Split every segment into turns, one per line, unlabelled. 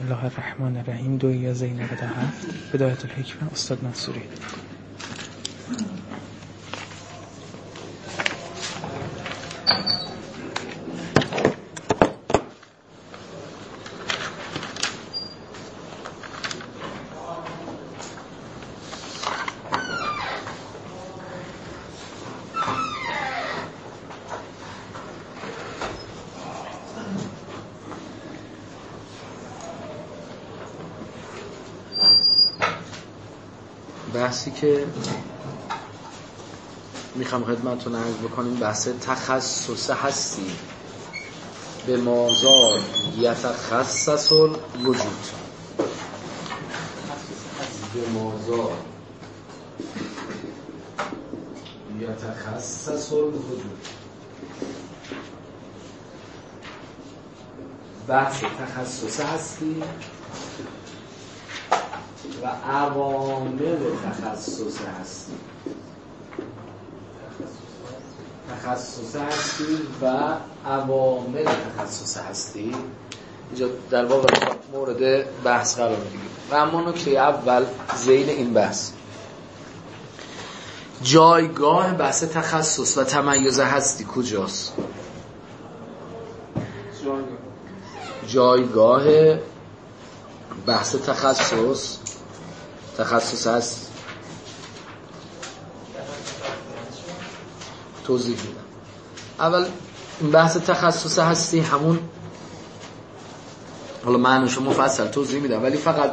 الله الرحمن الرحیم 2 یا زینب 7 بدایت الحکمه استاد منصوری.
بحثی که میخوام خدمتتون عرض بکنیم بحث تخصص هستی به مازار یتخصص الوجود، به مازار یتخصص الوجود. بحث تخصص هستی و عوامل تخصص هستی، تخصص هستی و عوامل تخصص هستی اینجا در واقع مورد بحث قرار میگیره. و اما نکته اول ذیل این بحث، جایگاه بحث تخصص و تمیز هستی کجاست؟ جایگاه بحث تخصص هست. توضیح میدم. اول این بحث تخصص هستی همون، حالا معنیشو مفصل توضیح میدم، ولی فقط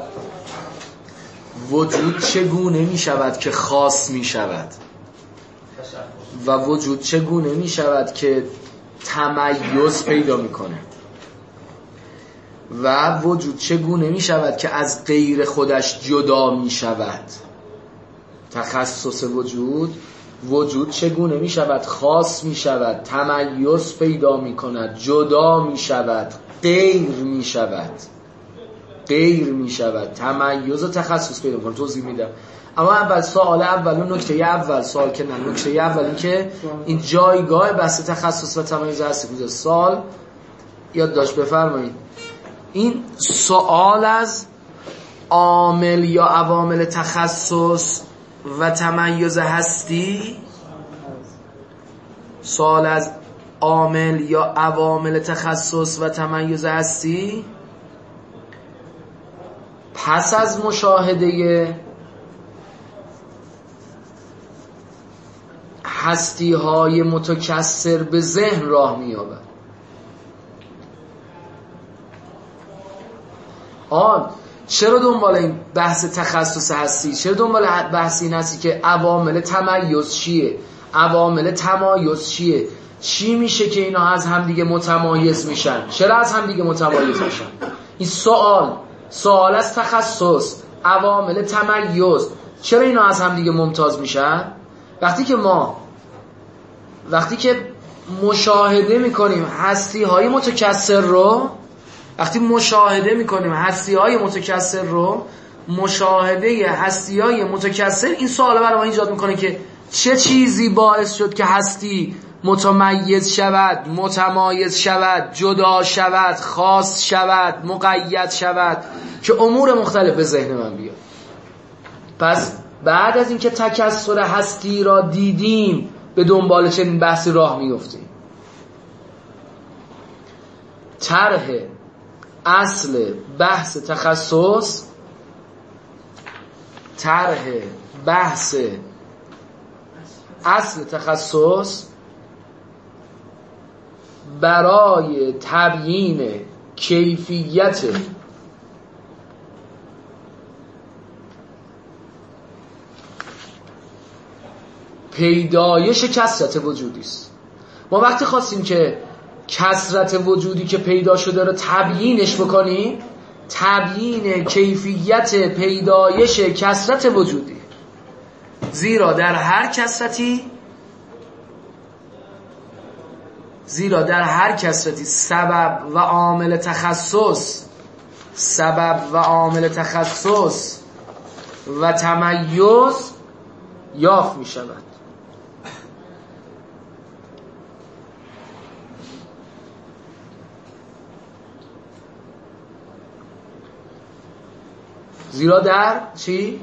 وجود چگونه میشود که خاص میشود و وجود چگونه میشود که تمیز پیدا میکنه و وجود چگونه می شود که از غیر خودش جدا می شود. تخصص وجود چگونه می شود خاص می شود، تمیز پیدا می کند، جدا می شود، غیر می شود، تمیز و تخصص پیدا می کند. توضیح میدم. اما اول سوال اول، نکته اول سوال که نه، نکته اول این که این جایگاه بحث تخصص و تمیز هستی کجاست. سوال یادداشت بفرمایید. این سوال از عامل یا عوامل تخصص و تمیز هستی، سوال از عامل یا عوامل تخصص و تمیز هستی پس از مشاهده هستی های متکثر به ذهن راه می‌یابد. چرا دنبال این بحث تخصص هستی؟ چرا دنبال بحث این هستی که عوامل تمیز چیه؟ عوامل تمایز چیه؟ چی میشه که اینا از همدیگه متمایز میشن؟ چرا از همدیگه متمایز میشن؟ این سوال از تخصص، عوامل تمایز، چرا اینا از همدیگه ممتاز میشن؟ وقتی که مشاهده میکنیم هستی های متکثر رو، مشاهده هستی‌های متکثر این سوال برای ما ایجاد میکنه که چه چیزی باعث شد که هستی متمایز شود، متمایز شود، جدا شود، خاص شود، مقید شود که امور مختلف به ذهن من بیاد. پس بعد از اینکه تکثر هستی را دیدیم به دنبال چنین بحثی راه میافتیم. طرح اصل بحث تخصص، طرح بحث اصل تخصص برای تبیین کیفیت پیدایش کثرت وجودی است. ما وقتی خواستیم که کثرت وجودی که پیدا شده رو تبیینش بکنیم، تبیین کیفیت پیدایش کثرت وجودی، زیرا در هر کثرتی سبب و عامل تخصص و تمیز یافت می شود. زیرا در چی؟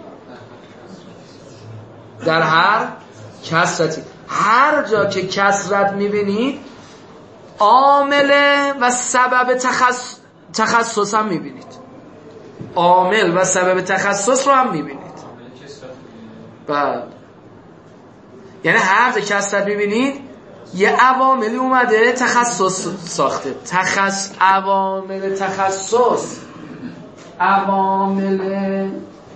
در هر کسرتی، هر جا که کسرت میبینید عامل و سبب تخصص هم میبینید، عامل و سبب تخصص رو هم میبینید. بله، یعنی هر جا کسرت میبینید یه عواملی اومده تخصص ساخته. عوامل تخصص، عوامل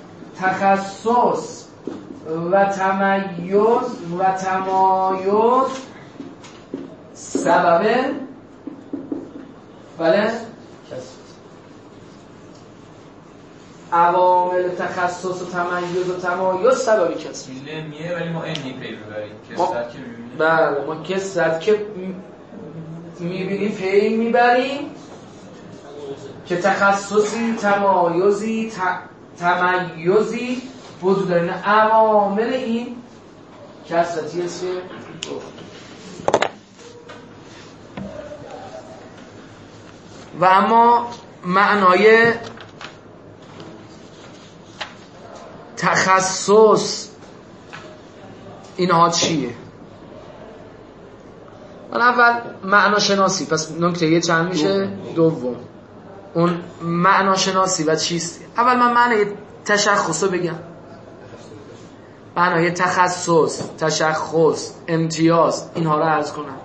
تخصص و تمیز و تمایز سبب بله عوامل تخصص و تمیز و تمایز سبب کسر
میه، ولی ما این پی ببریم کسرت که میبینیم.
بله، ما کسرت که میبینیم پی میبریم که تخصصی، تمایزی، تمیزی وجود داره. عوامل این کسرتی است که و اما معنای تخصص اینها چیه؟ اول معناشناسی، پس نکته یه چند میشه؟ دوم اون معناشناسی و چیست؟ اول من معنی تشخص رو بگم، معنای تخصص، تشخص، امتیاز، اینها رو عرض کنم.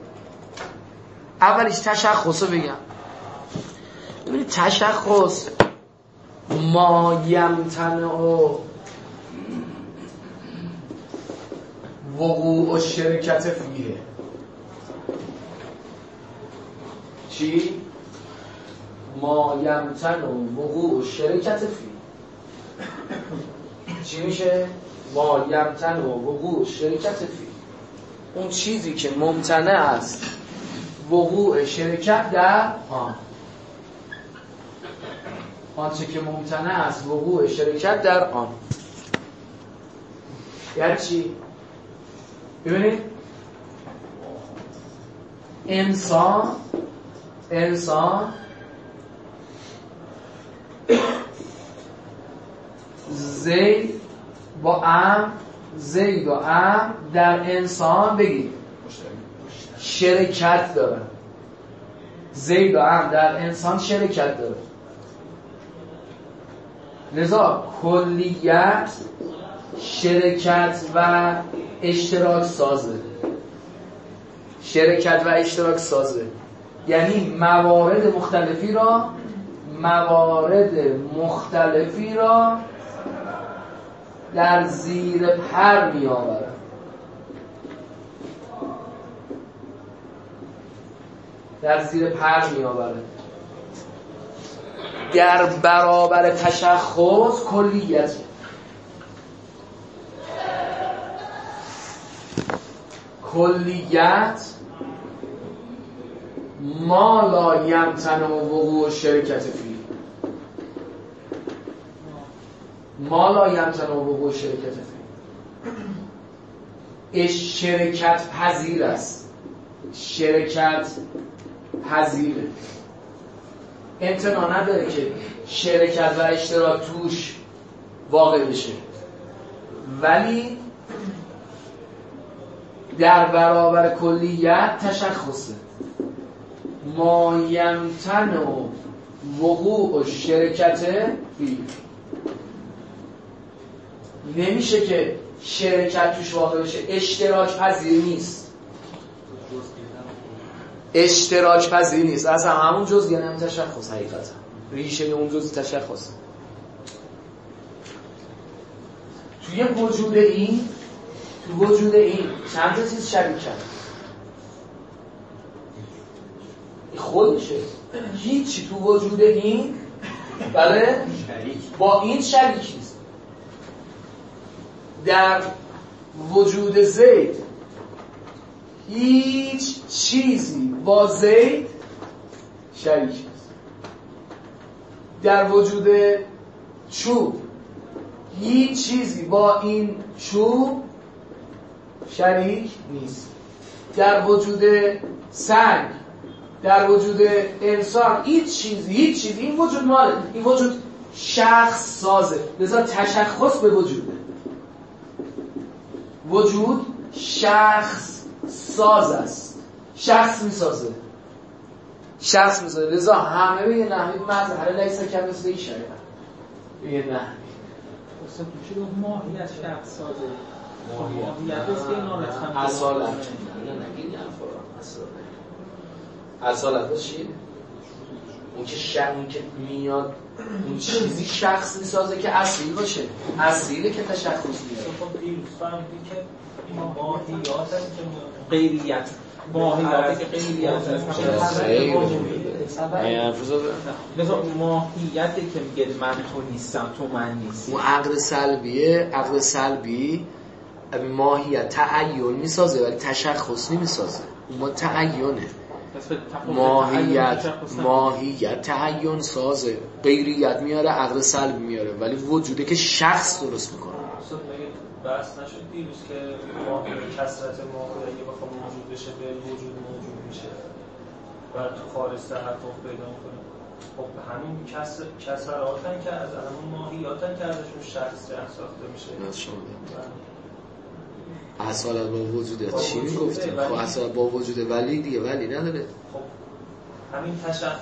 اولیش تشخص رو بگم. ببینید تشخص ما یمتنع وقوع و شرکت فیه. چی؟ ما یمتنع وقوع و شرکت فیه. چی میشه؟ ما یمتنع وقوع و شرکت فیه، اون چیزی که ممتنع است وقوع شرکت در آن، آنچه که ممتنع است وقوع شرکت در آن. یعنی چی؟ ببینید انسان زید با ام در انسان بگید شرکت داره. زید و ام در انسان شرکت داره، لذا کلیت شرکت و اشتراک سازه. شرکت و اشتراک سازه یعنی موارد مختلفی را در زیر پر می آورد. در زیر پر می آورد. در برابر تشخص کلیت، کلیت ما لا یمتنع وقوع شرکت فی، ما لا یمتنع وقوع شرکت فی، شرکت پذیر است، شرکت پذیره، امتناع نداره که شرکت و اشتراک توش واقع بشه، ولی در برابر کلیت تشخصه. ما یمتنع وقوع شرکت فی، نمیشه که شرکت توش واقع بشه، اشتراک پذیر نیست، اشتراک پذیر نیست، اصلا همون جزء یعنی همون تشخص، حقیقتا ریشه اون جزء تشخص. توی وجود این چند تا چیز شریکن، خودشه، هیچی تو وجود این بله با این شریک نیست. در وجود زید هیچ چیزی با زید شریک نیست. در وجود چوب هیچ چیزی با این چوب شریک نیست. در وجود سنگ، در وجود انسان هیچ چیزی این وجود ماله، این وجود شخص سازه. لذا تشخص به وجوده. وجود شخص ساز است. شخص میسازه. لذا همه به یه نحوی مظهر لیس کمثله شیء. به یه نحوی
اصلا تو چی ماهیت شخص سازه؟ ماهیت است که اینا رسم
اصالت چیه؟ اون که میاد اون چیزی شخص میسازه که اصیل باشه. اصیله که تشخص میاد.
خب دیروز فهمیدی که این ماهیات هست که غیریت ماهیت که غیریت هست. مثلا ماهیتی که میگه من تو نیستم تو من نیستی.
اون عقل سلبیه. عقل سلبی ماهیت تعین میسازه ولی تشخص نمیسازه. اون تعینه. ماهیت تعین سازه. غیریت میاره، عقل سلبی میاره، ولی وجوده که شخص درست میکنه.
بحث نشد دیروز که کثرت ماهیت اگه بخوام موجود بشه به وجود موجود میشه و تو خارج تحقق پیدا میکنه. خب همین کسراتن که از همون ماهیاتن که ازشون شخص ساخته میشه.
اصالت با وجوده چی میگفتیم؟ خب اصالت با وجوده ولی دیگه ولی نداره.
خب همین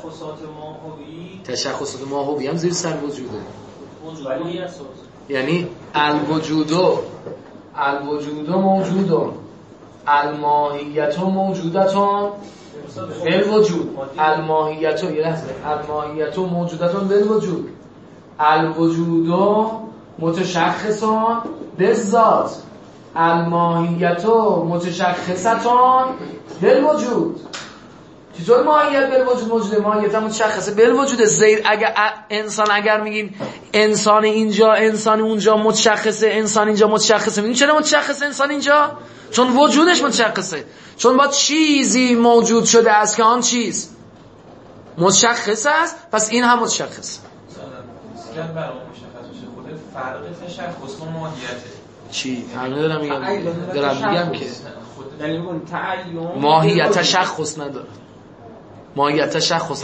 تشخصات ماهوی هم زیر سر وجوده.
ولی اساس
یعنی الوجودو موجودون، الماهیت موجودتون بالوجود. الماهیت موجودتون بالوجود. الوجودو متشخصون بالذات. الماهیت متشخصتون بالوجود. چطور ماهیت بالوجود موجوده؟ ماهیت هم متشخصه بالوجود. زید اگر میگین انسان اینجا انسان اونجا متشخصه، انسان اینجا متشخصه، میگین چرا متشخصه انسان اینجا؟ چون وجودش متشخصه. چون با چیزی موجود شده است که آن چیز متشخص است، پس این هم متشخص.
مثلا برام مشخص بشه خود فرق تشخص با ماهیته.
چی؟ همه دارم میگم که
یعنی اون تعین
ماهیت تشخص نداره. ماهیت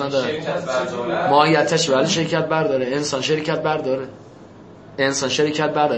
شرکت برداره. انسان شرکت برداره.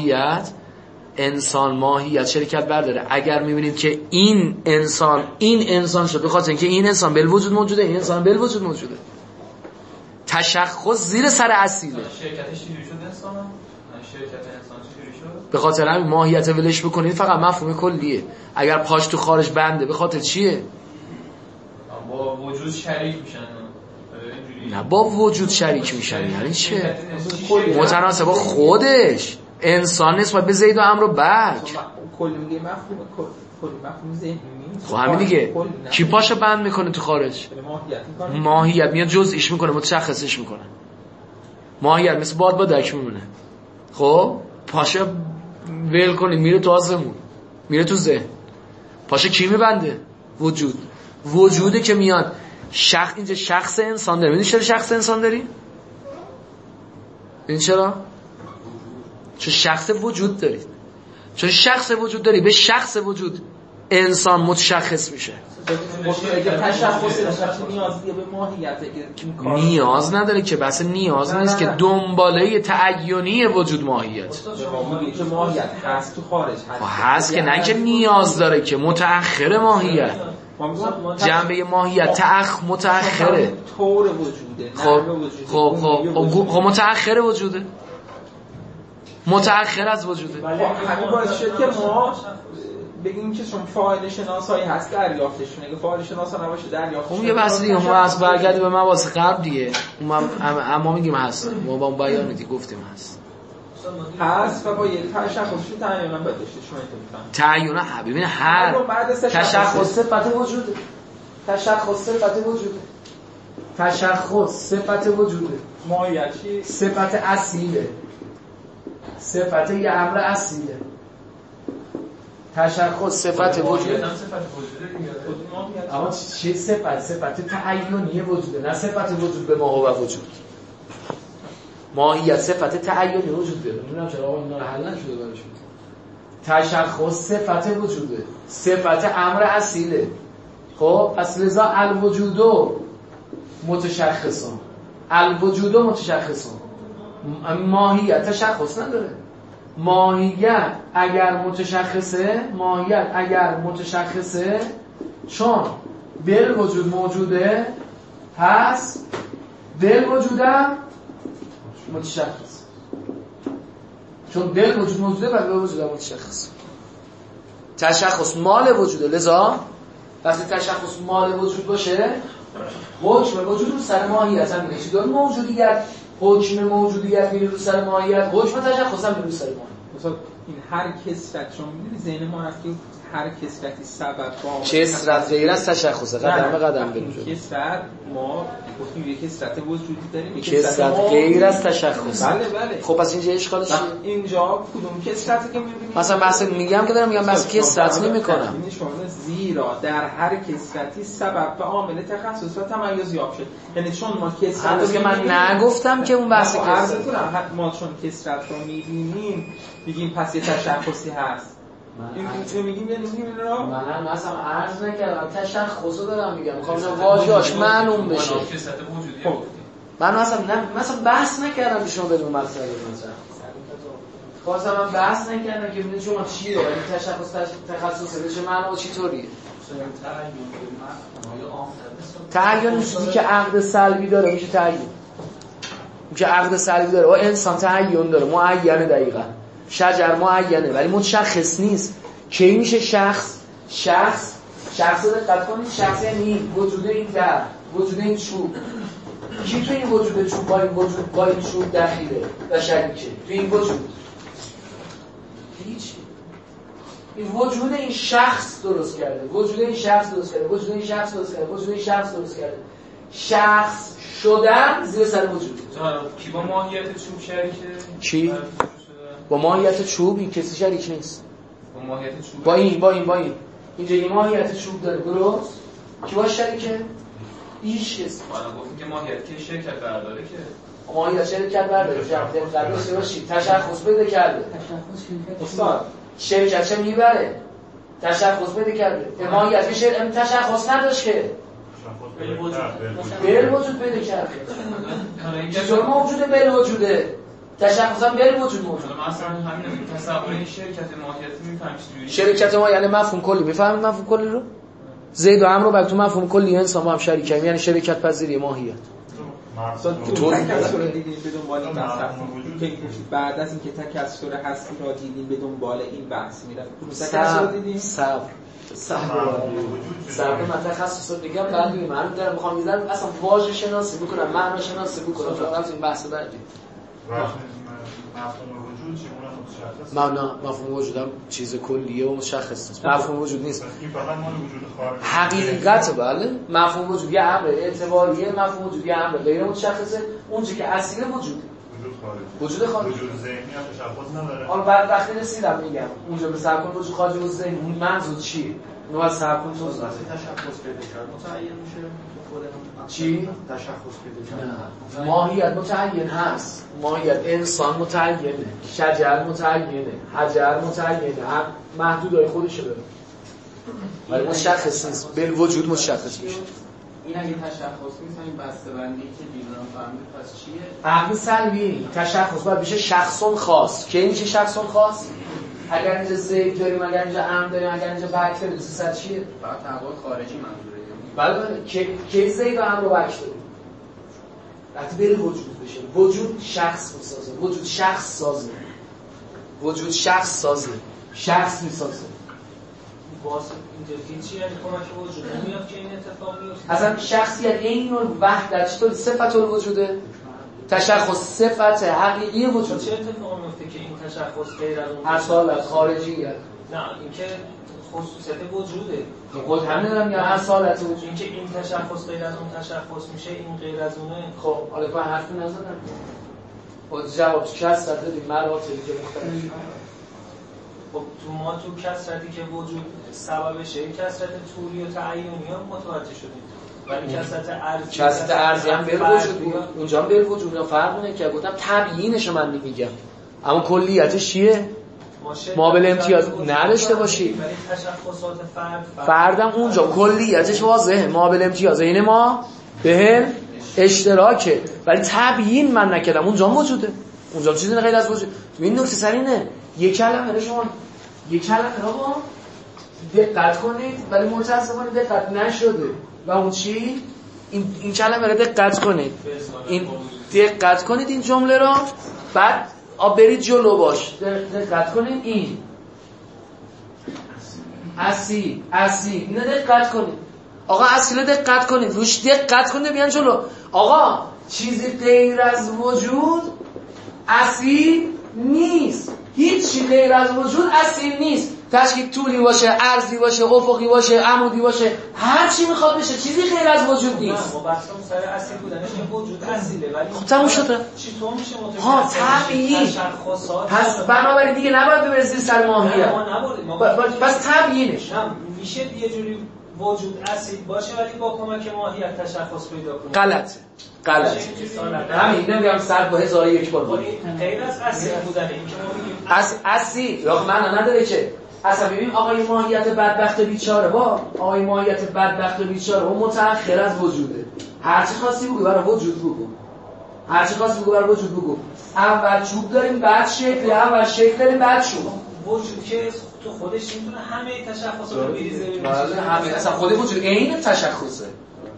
ماهیت شرکت برداره. اگر میبینید که این انسان شد به خاطر اینکه این انسان بالوجود موجوده، این انسان بالوجود موجوده. تشخص زیر سر اصیله.
شرکتش چجوری شد انسان؟ شرکت انسان چجوری شد؟
به خاطر همین ماهیت ولش بکنید فقط مفهوم کلیه. اگر پاش تو خارج بنده به خاطر چیه؟
با وجود شریک میشن.
نه با وجود شریک میشن یعنی چه؟ متناسب با خودش. انسان نسبت به زید و عمرو و بک.
کل میگه مفهوم ذهنی.
خب همین دیگه. کی پاشو بند میکنه تو خارج؟ ماهیت میاد جزئیش میکنه، متشخصش میکنه. ماهیت مثل باد با دک میمونه. خب پاشو ول کنید میره تو آسمون، میره تو ذهن. پاشو کی میبنده؟ وجوده که میاد. اینجا شخص انسان داری. میدونی چرا شخص انسان داری؟ این چرا؟ چون شخص وجود داری. به شخص وجود انسان متشخص میشه. نیاز نداره که بس نیاز نیست که دنباله تعینی وجود ماهیت
هست تو خارج
هست که نه که نیاز داره که متأخر ماهیت جنبه ماهیت متأخره.
طور وجوده.
خب متأخر وجوده. متأخر از وجوده.
ولی همین باعث شد که ما بگیم که چون فاعل شناسایی هست دریافتشون. اگه فاعل شناسا نباشه دریافتشون.
اون یه بحث دیگه. ما از برگردی به مباحث قبل دیگه. اما میگیم هست. ما با بیان دیگه گفتیم هست
و با یه تشخصش تعیینا باید داشته. شما اینو میفهمید.
تعیینا ببین هر تشخص صفت وجوده.
ماهیت چی؟
صفت اصیله. صفت یه امر اصیله. تشخص صفت وجوده. اما چه صفت تعینی وجوده، نه صفت وجود به ما و وجود. ماهیت صفت تعینی وجوده. نمیدونم چرا آقا اینا حل نشده براشون. تشخص صفت وجوده، صفت امر اصیله. خب پس لذا الوجودو متشخصون. ماهیت تشخص نداره. ماهیت اگر متشخصه چون بالوجود موجوده هست، بالوجودم متشخص، چون بالوجود موجوده و بالوجودم متشخص. تشخص مال وجوده، لذا وقتی تشخص مال وجود باشه حکم وجود رو سر ماهیت هم میره. چیزی موجودیت، حکم موجودیت میره رو سر ماهیت، حکم تشخص هم میره رو سر ماهیت.
مثلا این هر کسرت شما می‌بینید ذهن ما رفت که هر کسرتی سبب با
کسرت غیر از تشخصه، قدم به قدم بریم.
کسرت ما گفتیم یک کسرت وجودی داریم،
کسرت غیر از تشخص.
بله.
خب پس اینجا اشکال چیه؟
اینجا کدوم کسرتی که می‌بینیم؟
مثلا بحث میگم بحث کسرت نمی‌کنم.
زیرا در هر کسرتی سبب و عامل تخصص و تمایز یافت شد. یعنی چون ما کسرت
که من نگفتم که اون بحث کسرت،
ما چون کسرت رو می‌بینیم میگیم پس یه تشخصی هست. این میگیم یعنی این رو
من مثلا عرض نکردم، تشخصو دارم میگم، میخوام واژه‌اش معلوم بشه. من مثلا بحث نکردم که شما بدون مسئله مثلا خواستم من بحث نکردم که ببینید شما چیه، یعنی تخصص به چه معنا و چطوریه. تعیین چیزی که عقد سلبی داره میشه تعیین، که عقد سلبی داره و انسان تعیین داره، معینه، دقیقاً شجر معینه ولی متشخص نیست. کی میشه شخص رو دقت کنید، شخص یعنی وجود این در، وجود این چوب. کی تو این وجود چوب با این چوب دخیله و شریکه تو این وجود؟ هیچ. این وجود این شخص درست کرده، وجود این شخص درست کرده. شخص شدن زیر سر وجود.
کی با ماهیت چوب شریکه؟
کی؟ با ماهیت چوب این کسی شریک نیست.
با ماهیت چوب
با این اینجا یه ماهیت چوب داره، درست؟ کی با شریکه؟ هیچ کس.
ما گفتیم که ماهیت که شرکت برداره، که
ماهیت شرکت برداره. قبلش باشی تشخص بده کرده. استاد شرکت چه میبره؟ تشخص بده کرده. ماهیت شرکت تشخص نداشت که بالوجود بده کرده. چطور موجوده بالوجوده؟ تشخص هم بالوجود موجوده.
مثلا همین تصور این شرکت ماهیت میفهمید چجوری؟
شرکت ما یعنی مفهوم کلی. میفهمید مفهوم کلی رو؟ زید و عمرو بگو تو مفهوم کلی انسان با هم شریکیم، یعنی شرکت پذیری ماهیت.
تو تکثر دیدیم به دنبال این بحث که بعد از اینکه تکثر هستی را دیدیم به دنبال این بحث میرفت. تکثر دیدیم صبر
من تخصص میگم بعد میگم من دارم میخوام میذارم اصلا واژه شناسی بکنم، معنا شناسی بکنم، فقط این بحث بعدی.
مفهوم وجود چگونه متشخص؟
مفهوم وجودم چیز کلیه و مشخص نیست. مفهوم وجود نیست.
این فقط مال وجود خارجی.
حقیقت بله. مفهوم وجود یه امر اعتباریه، مفهوم وجود یه امر غیر متشخصه. اون چیزی که اصیل وجود. وجود خارجی.
وجود ذهنی هم تشخص نداره.
حالا بعد وقتی رسیدم میگم اونجا به صرف کن وجود خارجی و ذهنی اون منظور چیه؟ نو از صرف کن تو
تشخص پیدا کرد متعین میشه
چی؟
تشخص پیدا کرد.
ماهیت متعین هست. ماهیت انسان متعینه، شجر متعینه، حجر متعینه، هر محدودهای خودشه داره ولی مشخص نیست. بالوجود مشخص میشه.
این اگه تشخص نیست این بسته‌بندی که بیرون فهمید پس چیه؟
عقل سلبی. تشخص باید بشه شخصون خاص. کی میشه شخصون خاص؟ اگر اینجا زید داریم، اگر اینجا ام داریم، اگر اینجا بک داریم، سر چیه؟
فقط تحول خارجی منظوره.
بله کی زید و ام رو بک داریم؟ وقتی بره وجود بشه. وجود شخص میسازه، وجود شخص سازه، وجود شخص سازه، شخص میسازه.
واسه اینجا چی یعنی کمک وجود نمیاد که این اتفاق میفته؟
اصلا شخصیت این نوع وحدت چطور صفت الوجوده؟ تشخص صفت حقیقی وجود.
چه اتفاقی میفته که این تشخص غیر از اون
اصالت خارجیه؟
نه اینکه خصوصیت وجوده.
خود همین دارم یا اصالت وجود.
اینکه این تشخص غیر از اون تشخص میشه، این غیر از اونه.
خب حالا تو حرفی نزدم. خود جواب کسرت دادیم مراتبی که مختلف.
خب تو ما تو کسرتی که وجود سببشه کسرت طولی و تعیینی هم متوجه شدیم. ولی کسرت
ارضی هم بالوجود بود. اونجا هم بالوجود فرق اینه که گفتم تبیینش من نمیگم. اما کلیتش چیه؟ مابل امتیاز نداشته باشی.
ولی تشخصات
فردم اونجا کلیتش واضحه، مابل امتیاز اینه ما به اشتراکه، ولی تبیین من نکردم اونجا موجوده. اونجا چیزی غیر از وجود. این نکته سرینه. یک کلمه رو شما با دقت کنید ولی متأسفانه دقت نشده و اون چی این کلمه رو دقت کنید. این دقت کنید این جمله رو، بعد برید جلو باش. دقت کنید این اصیل اینو دقت کنید. آقا اصیل دقت کنید، روش دقت کنید بیان جلو. آقا چیزی غیر از وجود اصیل نیست. هیچی غیر از وجود اصیل نیست. تشکیل طولی باشه، عرضی باشه، افقی باشه، عمودی باشه، هر چی میخواد بشه، چیزی غیر از وجود نیست.
ما بحثم سر اصیل بودنش وجود اصیله، ولی
خب تموم شده.
چطور میشه متکثر
طبیعی
تشخصات؟
پس بنابراین دیگه نباید ببرسید سر ماهیت. بس طبیعیش
میشه یه جوری وجود اصیل باشه ولی با کمک ماهیت تشخص پیدا کنه.
غلط. همین نمیگم صد با 1001 بار بود.
غیر از اصیل بودن این که ما میگیم
اصیل یا معنا نداره که. اصلا ببین آقای ماهیت بدبخت بیچاره و متأخر از وجوده. هر چی خواستی بگو برای وجود بگو. اول چوب داریم بعد شکل، اول شکل داریم بعد چوب.
وجود که تو خودش میتونه همه تشخصات رو بریزه.
بله همه اصلا خود وجود عین تشخصه.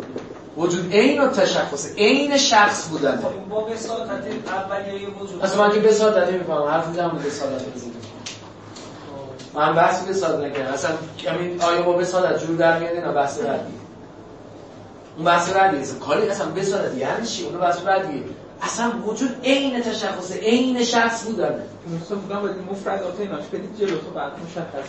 عین شخص بودن.
با بساطت اولیه وجود.
اصلا من که بساطت نمی‌فهمم، حرف میزنم به بساطت بزنم. من بحث بساطت نکردم. اصلا همین آیا با بساطت جور در میاد اینا بحث ردیه. اون بحث ردیه. کاری اصلا بساطت یعنی چی؟ اون بحث ردیه. اصلا وجود عین تشخصه، عین شخص بودنه.
مثلا بودم باید مفردات ایناش بدید جلو تو بعد مشخص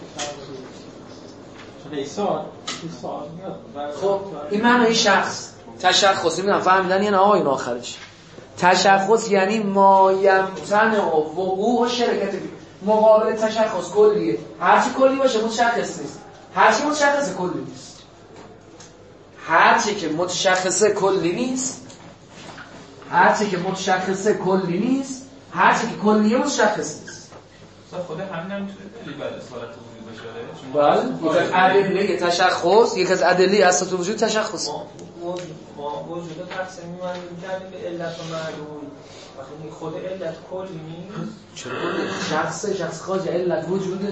میاد.
خب این معنی شخص تشخص میدونم فهمیدن یه نه آقایون آخرش. تشخص یعنی ما یمتنع و وقوع و شرکت مقابل تشخص کلیه. هرچی کلی باشه متشخص نیست. هرچی متشخصه کلی نیست. هرچی که متشخصه کلی نیست. هرچی که کلیه متشخص نیست.
خود همین هم میتونه دلیل بعد اصالت وجود باشه.
بله. یک از ادله تشخص، یک از ادله اصالت وجود تشخص.
ما وجود تقسیم می‌کنیم به علت و معلول. وقتی خود علت کلی نیست.
چرا؟ شخص خارج علت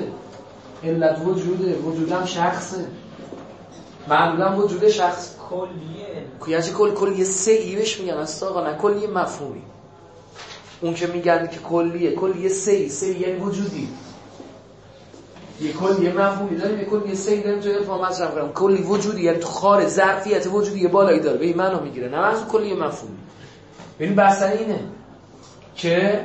وجودم شخصه. معلولم وجود شخص
کلیه.
کل یه سه‌ای بهش میگن اصلا آقا نه کلی مفهومی. اون که میگن که کلیه سه‌ای یعنی وجودی. یه کلیه مفهومی داریم، یه کلیه سه‌ای داریم توی فهم مطرح کنم. کلی وجودی یعنی تو خارج ظرفیت وجودی یه بالایی داره، به این معنا میگیره. نه منظور کلیه مفهومی. ببین بحث اینه که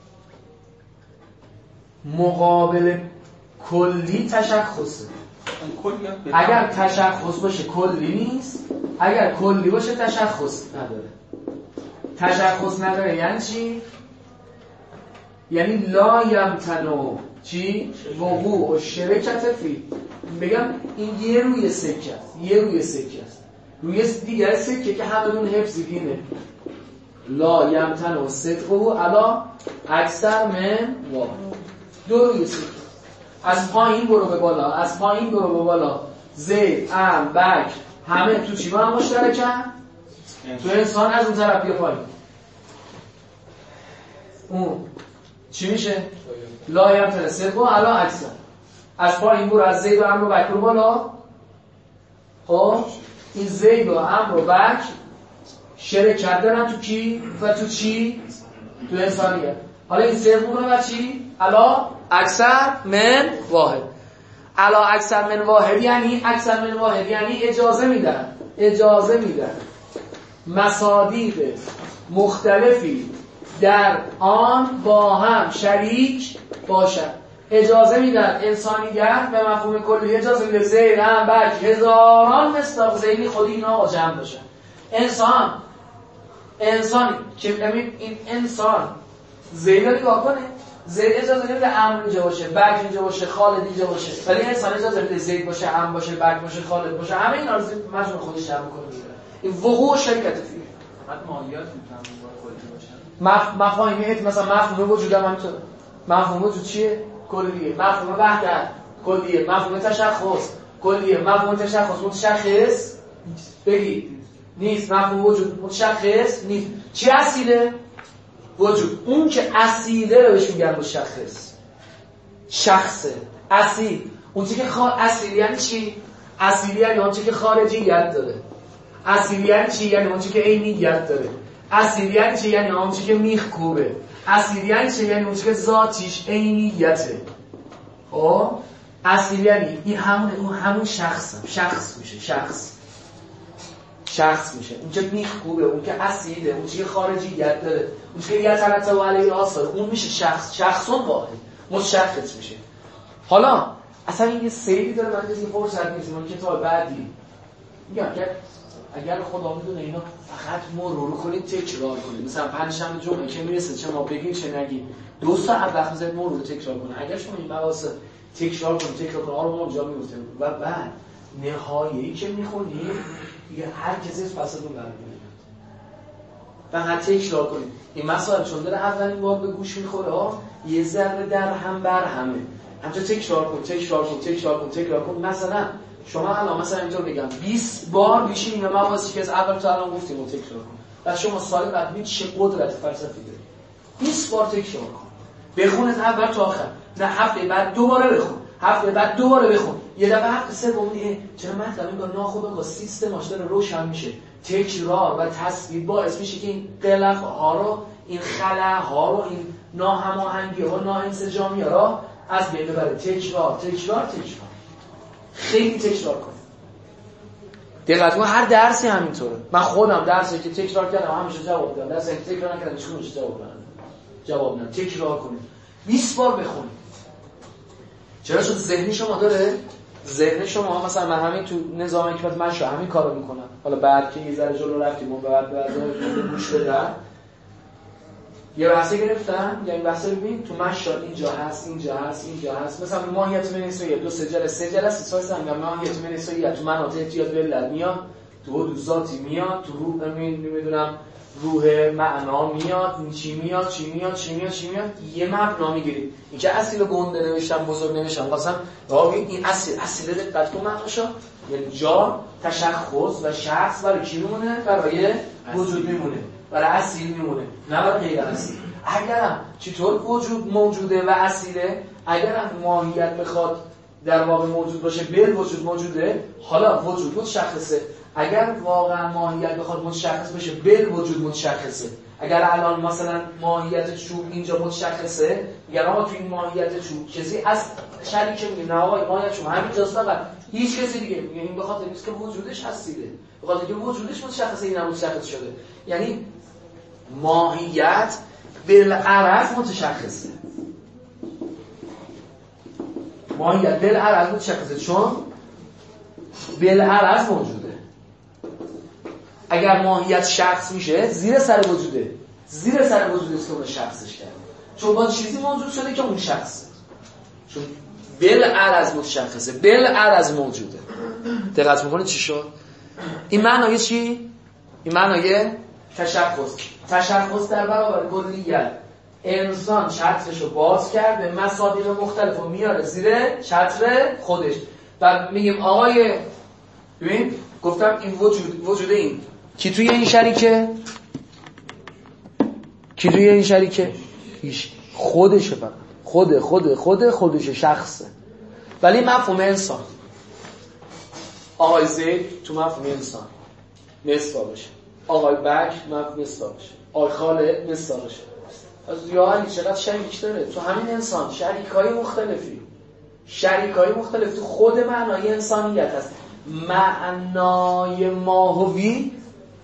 مقابل کلی تشخصه. اگر تشخص باشه کلی نیست، اگر کلی باشه تشخص نداره. یعنی چی؟ یعنی لا یمتنع چی؟ وقوع و شرکت فی. بگم این یه روی سکه است. روی دیگر سکه که همون حفظی اینه لا یمتنع صدقه علا اکثر من واحد. دو روی سکه. از پایین برو به بالا زید، ام، بک همه تو چی با هم مشترکن؟ تو انسان از اون طرف بیا پایین. اون چی میشه؟ لا یمتنع صدقه علا اکثر. از پایین برو، از زید و ام و بک برو بالا. خب این زید و ام و بک شرکت دارن تو کی؟ و تو چی؟ تو انسانیه. حالا این صدقه رو چی؟ علا اکثر من واحد. علا اکثر من واحد یعنی اجازه میدن مصادیق مختلفی در آن با هم شریک باشن. اجازه میدن انسانیت به مفهوم کلی اجازه میده زید هم بلکه هزاران مصداق زیدی خودی اینا با جمع باشن. انسانی که ببین این انسان زید رو نگاه کنه، زید اجازه نمیده امر اینجا باشه، بک اینجا باشه، خالد اینجا باشه، ولی انسان اجازه میده زید باشه، امر باشه، بک باشه، خالد باشه، همه اینا رو مجموع خودش جمع کنه. این وقوع شرکت فیه.
فقط ماهیت میتونن کلی باشه.
مفاهیم مثلا مفهوم وجود هم همینطوره. مفهوم وجود چیه؟ کلیه. مفهوم وحدت کلیه. مفهوم تشخص کلیه. مفهوم تشخص متشخص بگید نیست. مفهوم وجود متشخص نیست. چی اصیله؟ وجود. اون که اصیله رو بهش میگن مشخص. شخصه اصیل. اون چیزی که اصیل یعنی چی؟ اصیل یعنی اون چیزی که خارجیت داره. اصیل یعنی چی؟ یعنی اون چیزی که عینیت داره. اصیل یعنی چی؟ یعنی اون چیزی که میخکوبه. اصیل یعنی چی؟ یعنی اون چیزی که ذاتیش عینیته. خب اصیل یعنی این همون شخص میشه. شخص میشه. اون که میخکوبه، اون که اصیله، اون که خارجیت داره، اون که یترتب علیه آثار، اون میشه شخصون واحد مشخص میشه. حالا اصلا این یه سیری داره، من این فرصت نیست من کتاب بعدی میگم که اگر خدا میدونه اینا فقط مرور کنید تکرار کنید، مثلا پنجشنبه جمعه که میرسه چه ما بگیم چه نگیم 2 ساعت وقت بذارید مرور تکرار کنید. اگر شما این مباحث تکرار کنید آروم اونجا میفته و بعد نهایه‌ای که میخونید دیگه هر کسی پستون برمیاد. فقط تکرار کنید. این مسائل چون داره اولین بار به گوش میخوره یه ذره در هم بر همه. همچنین تکرار کن. مثلا شما الان مثلا اینطور بگم 20 بار بیشین اینا مباحثی که از اول تا الان گفتیم رو تکرار کن. و شما سال بعد ببین چه قدرت فلسفی داره. 20 بار تکرار کن. بخون از اول تا آخر. نه هفته بعد دوباره بخون. هفته بعد دوباره بخون. یه دفعه هفته سوم چرا مطلب این با ناخودآگاه سیستمش داره روشن میشه. تکرار و تثبیت باعث میشه که این قلق ها رو، این خلأ ها رو، این ناهماهنگی ها، ناانسجامی ها رو از بین ببره. تکرار خیلی تکرار کنید. دقت کن هر درسی همینطوره. من خودم درسی که تکرار کردم همیشه جواب دادم. درسی که تکرار نکردم هیچ جواب ندادم. تکرار کنید. 20 بار بخونید. چرا؟ چون ذهن شما داره. ذهن شما مثلا من همین تو نظام حکمت منشا همین کارو میکنم. حالا بعد که یه ذره جلو رفتیم و بعد گوش بدم یه بحثی گرفتم، یعنی بحث رو ببین تو منشا اینجا هست. مثلا ماهیت منسویه 2 3 جلسه سوال میگم ماهیت منسویه تو مناطق احتیاط به علت میاد، تو حدود ذاتی میاد، تو روح نمیدونم روح معنا میاد، چی میاد یه مبنا میگیرید. اینکه اصیل گنده نوشتم بزرگ نوشتم واسم این اصیل دقت کن معناشو، یعنی جا تشخص و شخص برای کی میمونه؟ برای وجود میمونه، برای اصیل میمونه، نه برای غیر اصیل. اگرم چطور وجود موجوده و اصیله، اگرم ماهیت بخواد در واقع موجود باشه بل وجود موجوده، حالا وجود متشخصه. اگر واقعا ماهیت بخواد متشخص بشه بل وجود متشخصه. اگر الان مثلا ماهیت چوب اینجا متشخصه، میگن آقا تو این ماهیت چوب کسی از شریک میگه نه آقا ماهیت چوب همینجاست، فقط هیچ کسی دیگه میگه این به خاطر اینکه وجودش هستیده، به خاطر اینکه وجودش متشخصه این هم متشخص شده. یعنی ماهیت بالعرض متشخصه. ماهیت بالعرض متشخصه چون بالعرض موجوده. اگر ماهیت شخص میشه زیر سر وجوده است که اون شخصش کرده، چون با چیزی موجود شده که اون شخصه، چون بالعرض متشخصه، بالعرض موجوده. دقت میکنید چی شد؟ این معنای چی؟ این معنای تشخص در برابر کلیت. انسان چترشو باز کرد به مصادیق مختلف و میاره زیر چتر خودش و میگیم آقای ببین گفتم این وجود این کی توی این شریکه؟ هیچ. خودشه، فقط خودشه، شخصه. ولی مفهوم انسان آقای زید تو مفهوم انسان مصداق باشه، آقای بکر مفهوم مصداق باشه، آقای خالد مصداق باشه. از یا چقدر شریک داره تو همین انسان، شریکای مختلف تو خود معنای انسانیت هست. معنای ماهوی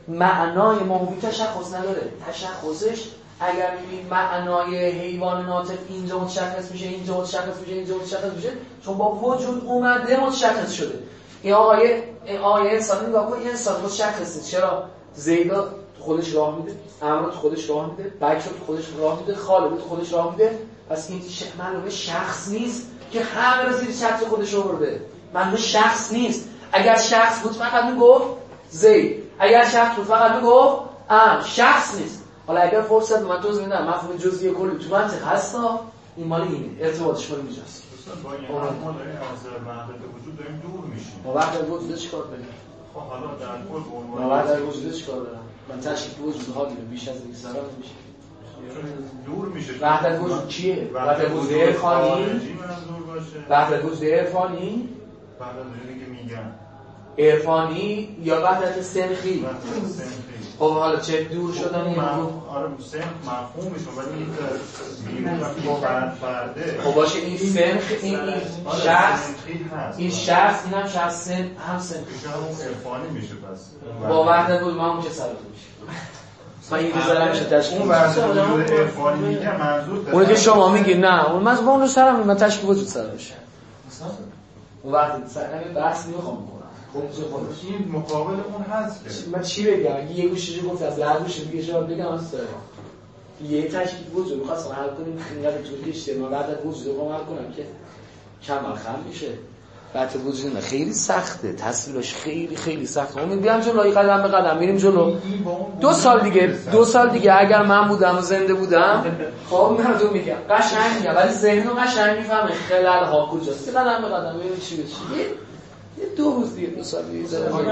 تشخص نداره. تشخصش اگر می‌بینید معنای حیوان ناطق اینجا متشخص میشه، اینجا متشخص میشه، چون با وجود اومده متشخص شده. این آقای انسان نگاه کن، این انسان متشخصه. چرا؟ زیدا تو خودش راه میده، عمرو تو خودش راه میده، بکر تو خودش راه میده، خالد تو خودش راه میده. پس این معلومه شخص نیست که همه رو زیر چتر خودش آورده. معلومه شخص نیست. اگر شخص بود فقط میگفت زید، اگر شخص بود فقط میگفت شخص نیست. حالا اگر فرصت من توضیح میدم مفهوم جزئی کلی تو منطق هستا، این مال اینه، ارتباطش مال اینجاست.
با این ما داریم از وحدت وجود داریم دور میشیم.
ما وحدت وجود چیکار کنیم؟
خب حالا در کل
ما وحدت وجود چیکار دارم؟ من تشکیل وجود ها دیدم بیش از این سرا نمیشه.
دور میشه.
وحدت وجود چیه؟ وحدت وجود عرفانی؟ وحدت وجود عرفانی؟
وحدت وجودی که میگن
عرفانی یا وحدت سنخی؟
وحدت سنخی.
خب حالا چه دور شدن این رو؟
آره سنخ مفهومشون ولی این بیرون وقتی فرده.
خب باشه این سنخ این شخص این شخص این هم شخص سن هم سنخی
همون عرفانی میشه پس
با وحدت وجود ما چه سبب میشه؟ من این بذارم میشه تشکیل
اون وحدت وجود عرفانی میگه منظور
اونی که شما میگی نه اون من اون رو سرم من تشکیل وجود سر بشه اون وقتی سر همین بحث نمیخوام بکنم
این مقابل اون هست که
من چی بگم اگه یه گوشی گفت از لحظه گوشی دیگه جواب بگم از سر یه تشکیل وجود می‌خواستم حل کنیم اینقدر طول کشیده من بعد وجود رو حل کنم که کمال خم میشه بعد وجود خیلی سخته تصویرش خیلی خیلی سخته امید بیام جلو قدم به قدم میریم جلو 2 سال دیگه اگر من بودم و زنده بودم خب مردم میگم قشنگ میگم ولی ذهن رو قشنگ میفهمه خلل ها کجاست قدم به قدم میریم چی بشه یه 2 روز دیگه 2 سال دیگه
خیلی دور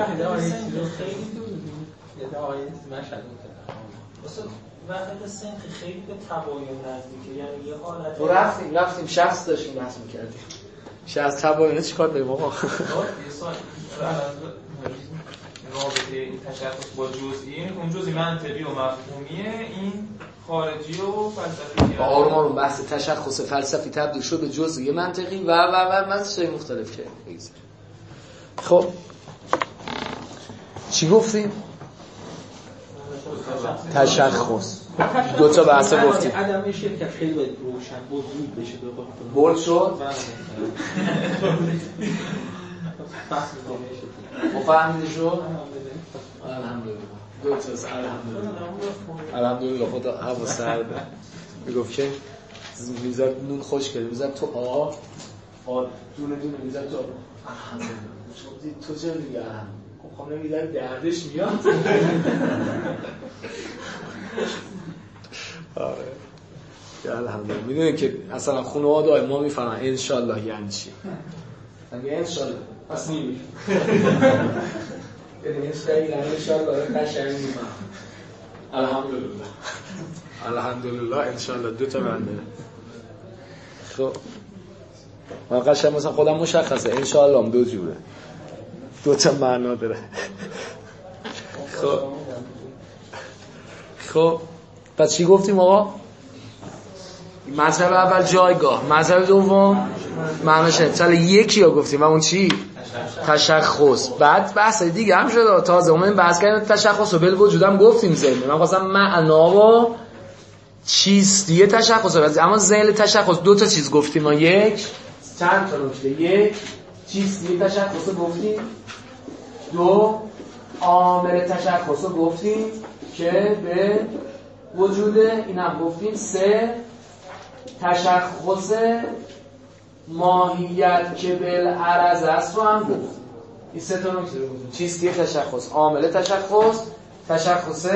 یه آیه مشهد
واسه وحدت سنخی خیلی به تباین نزدیکه یعنی یه حالت
تو رفتیم شخص داشتیم بحث می‌کردیم شخص تباینه چیکار داریم آقا
یه سال رابطه این تشخص با جزئی اون جزئی منطقی و مفهومیه این خارجی و فلسفی
آروم بحث تشخص فلسفی تبدیل شد به جزئی منطقی و من چیزای مختلف کردیم خب چی گفتیم؟ تشخص 2 تا بحث گفتیم
عدم شرکت خیلی باید روشن بزرگ بشه
بولد شد مفهمیده شد الحمدلله 2 تا الحمدلله خدا هوا سرده میگفت که میذار نون خوش کرده میذار تو دونه میذار تو الحمدلله تو چه دیگه خب نمیدن دردش میاد آره الحمدلله میدونی که اصلا خانواده ما میفهمن انشالله یعنی چی اگه انشالله پس نمیفهم یعنی انشالله قشنگ میفهم الحمدلله انشالله 2 تا بنده خب من قشنگ مثلا خودم مشخصه انشالله هم 2 جوره 2 تا معنا داره خب پس چی گفتیم آقا؟ مطلب اول جایگاه مطلب دوم معناش مثلا یکی ها گفتیم و اون چی؟ تشخص بعد بحث دیگه هم شد تازه اومدیم بحث کردیم تشخص و بالوجودم گفتیم ذهن من خواستم معنا و چیستی تشخص اما ذهن تشخص 2 تا چیز گفتیم ما یک چند تا نکته یک چیستی تشخص گفتیم 2 عامل تشخص گفتیم که به وجود اینم گفتیم 3 تشخص ماهیت که بالعرض است رو هم گفتیم این 3 تا نکته رو گفتیم چیستی تشخص عامل تشخص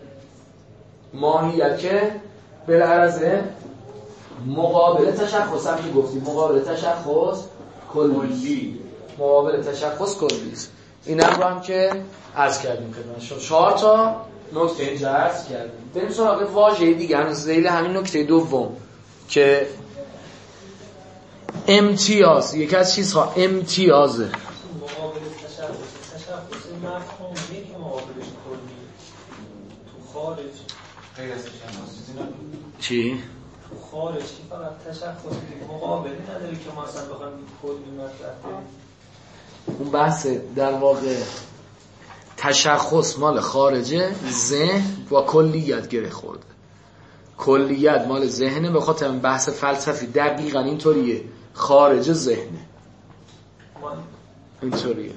ماهیت که بالعرض مقابل تشخص هم که گفتیم مقابل تشخص کلی مقابل تشخص کلی است این رو هم که عرض کردیم خدمتشون 4 تا نکته اینجا عرض کردیم بریم سراغ واژه دیگه هنوز ذیل همین نکته دوم که امتیاز یکی از چیزها امتیازه
مقابل تشخص مفهومیه که مقابلش کلی تو خارج
غیر از تشخص
چی؟
تو خارج که فقط تشخص مقابلی نداره که ما اصلا بخوایم کلی مطرح کنیم
اون بحث در واقع تشخص مال خارجه ذهن با کلیت گره خورده کلیت مال ذهنه به خاطر بحث فلسفی دقیقاً اینطوریه خارج ذهنه اینطوریه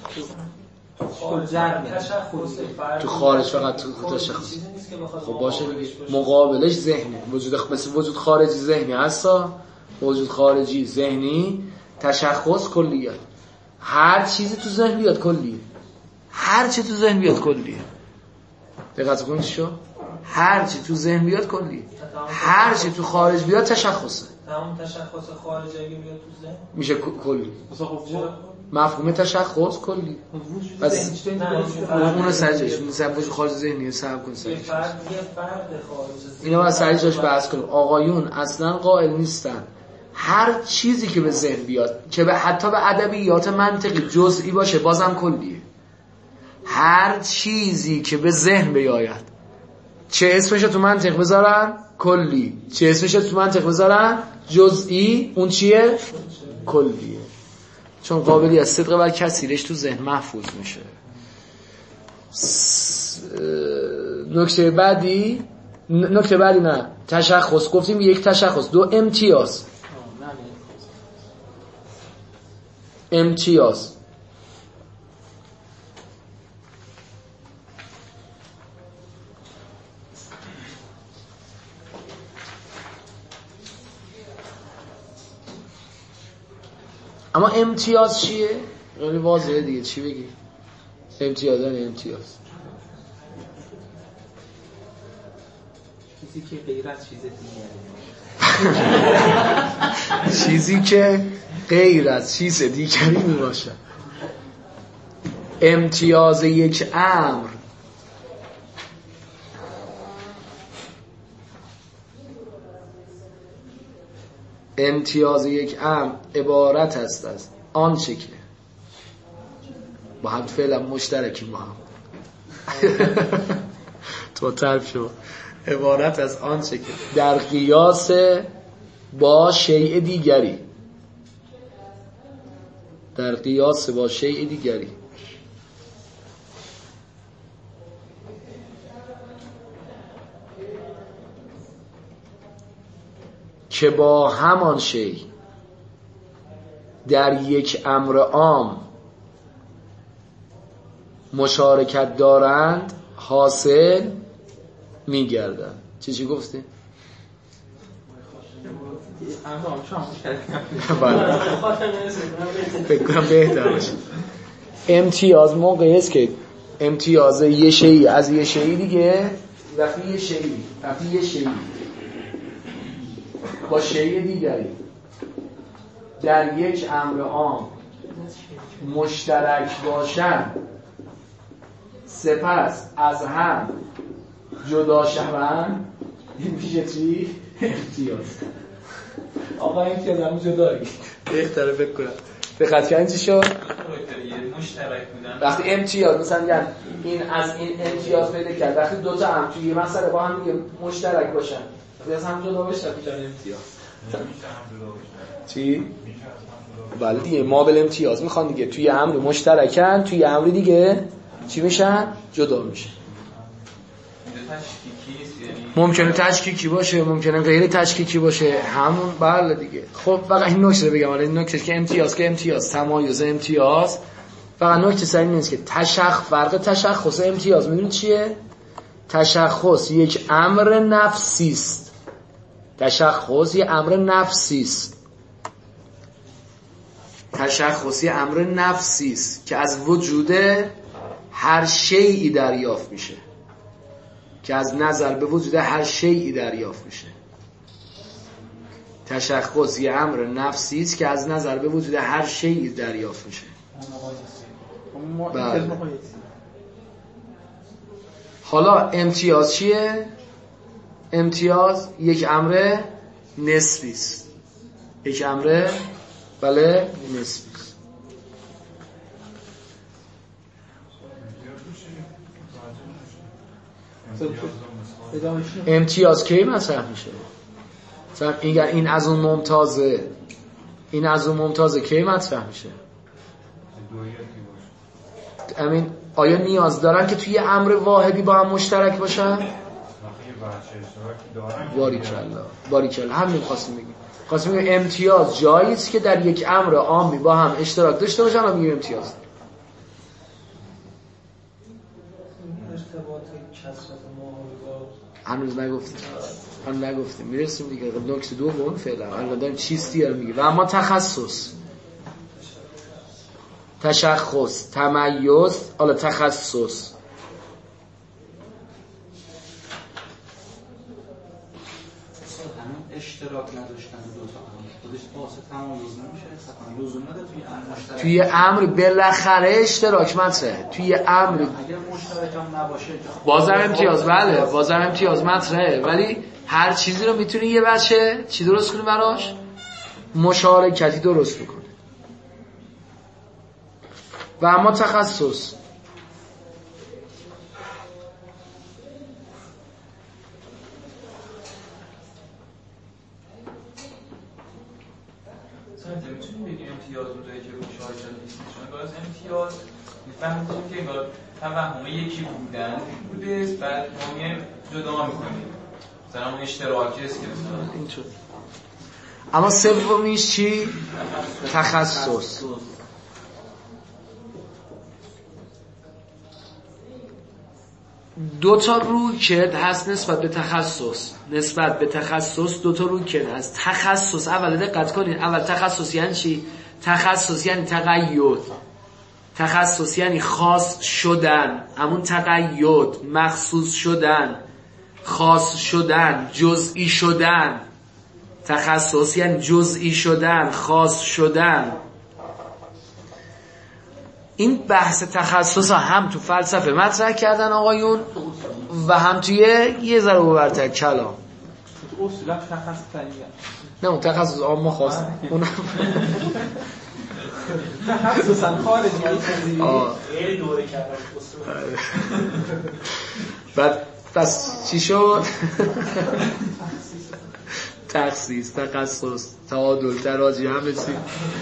تو خارج فقط تو تشخص خب باشه دیگه مقابلش ذهنه وجود خارجی ذهنی هستا وجود خارجی ذهنی تشخص کلیت هر چیزی تو ذهن بیاد کلیه هر چی تو ذهن بیاد کلیه دقت کنید شو هر چی تو ذهن بیاد کلیه هر چی تو خارج بیاد تشخصه
تمام تشخص خارجی اگه بیاد تو ذهن
میشه کلی مفهوم تشخص کلی. پس اون سرجش وجود خارج ذهنی صاحب کن سرجش. اینا باید سرجش بحث کنیم. آقایون اصلا قائل نیستن هر چیزی که به ذهن بیاد که حتی به ادبیات منطقی جزئی باشه بازم کلیه. هر چیزی که به ذهن بیاید چه اسمش تو منطق بذارن کلی، چه اسمش تو منطق بذارن جزئی، اون چیه؟ کلیه. چون قابلیت صدق بر کثیرش تو ذهن محفوظ میشه. نکته بعدی نه تشخص گفتیم، یک تشخص. دو امتیاز. اما امتیاز چیه؟ خیلی واضحه دیگه، چی بگی؟ امتیاز
چیزی که غیر از چیز دیگری
چیزی که غیر از چیز دیگری می باشه. امتیاز یک امر عبارت است از آنچه که با هم فعلا مشترکی با هم تو طرف شو، عبارت از آنچه که در قیاس با شیء دیگری که با همان شیء در یک امر عام مشارکت دارند حاصل می‌گردند. چی گفتی؟ فکر کنم بهتر باشه. امتیاز موقعی است که امتیاز یه شیء از یه شیء دیگه، وقتی یه شیء با شیء دیگری در یک امر عام مشترک باشن سپس از هم جدا شوند، این میشه چی؟ امتیاز. آقا امتیاز هم جدایی بهتره فکر کنم. دقت کردین چی شد؟
مشترک بودن.
وقتی امتیاز مثلا این از این امتیاز پیدا کرد، وقتی دو تا هم توی مسئله با هم دیگه مشترک باشن از هم جدا بشن میشن امتیاز. چی؟ بله دیگه ما بل امتیاز میخوان دیگه، توی امر مشترکن، توی امر دیگه چی میشن؟ جدا میشن. ممکنه تشکیکی باشه، ممکنه غیر تشکیکی باشه، همون بله دیگه. خب فقط این نکته بگم، حالا این نکته که امتیاز تمایز امتیاز، فقط نکته سر این نیست که فرق تشخص امتیاز میدونید چیه؟ تشخص یک امر نفسی است. تشخص یک امر نفسی است که از وجود هر شیئی دریافت میشه، که از نظر به وجود هر شیئی دریافت میشه. تشخص یه امر نفسی است که از نظر به وجود هر شیئی دریافت میشه. بله. حالا امتیاز چیه؟ امتیاز یک امر نسبی است. یک امر بله نسبی است. امتیاز کی مطرح میشه؟ مثلا این از اون ممتازه کی مطرح میشه؟ امین آیا نیاز دارن که توی امر واحدی با هم مشترک باشن؟ باریکلا همین خواستیم بگیم. امتیاز جایی است که در یک امر عامی با هم اشتراک داشته باشن و میگیم امتیاز. هنوز نگفتیم میرسیم دیگه. نکته دوم فعلا الان داریم چیستی رو میگه. و اما تشخص تمایز، حالا تخصص
همین اشتراک نداشتن دو تا خودش باعث تمایز نمیشه، اصلا لزوم نداره
توی امر بالاخره اشتراک مطرحه. توی امر
اگر مشترک هم نباشه
بازم امتیاز، بله بازم امتیاز مطرحه، ولی هر چیزی رو میتونی یه بچه چی درست کنی براش؟ مشارکتی درست بکنه. و اما تخصص
میتونیم بگیم امتیاز اونجایی که روی شاهد نیست، چون باز امتیاز میفهمیم که انگار توهم یکی بودن بوده، بعد ما میایم جدا میکنیم مثلا اون اشتراکی است که مثلا
اینطور. اما سومیش چی؟ تخصص. دو تا رویکرد هست نسبت به تخصص. نسبت به تخصص دو تا رویکرد هست. تخصص، اول دقت کنید، اول تخصص یعنی چی؟ تخصص یعنی تقید، تخصص یعنی خاص شدن، همون تقید، مخصوص شدن، خاص شدن، جزئی شدن. تخصص یعنی جزئی شدن، خاص شدن. این بحث تخصص ها هم تو فلسفه مطرح کردن آقایون و هم توی یه ذره ببرتر کلام.
تو اصولا تخصص تنیه
نه اون تخصص عام خواست اونم
تخصصا خارجی
خیلی دوره کردم
بعد پس چی شد؟ تخصیص، تخصص، تعادل، تراجی همه چی.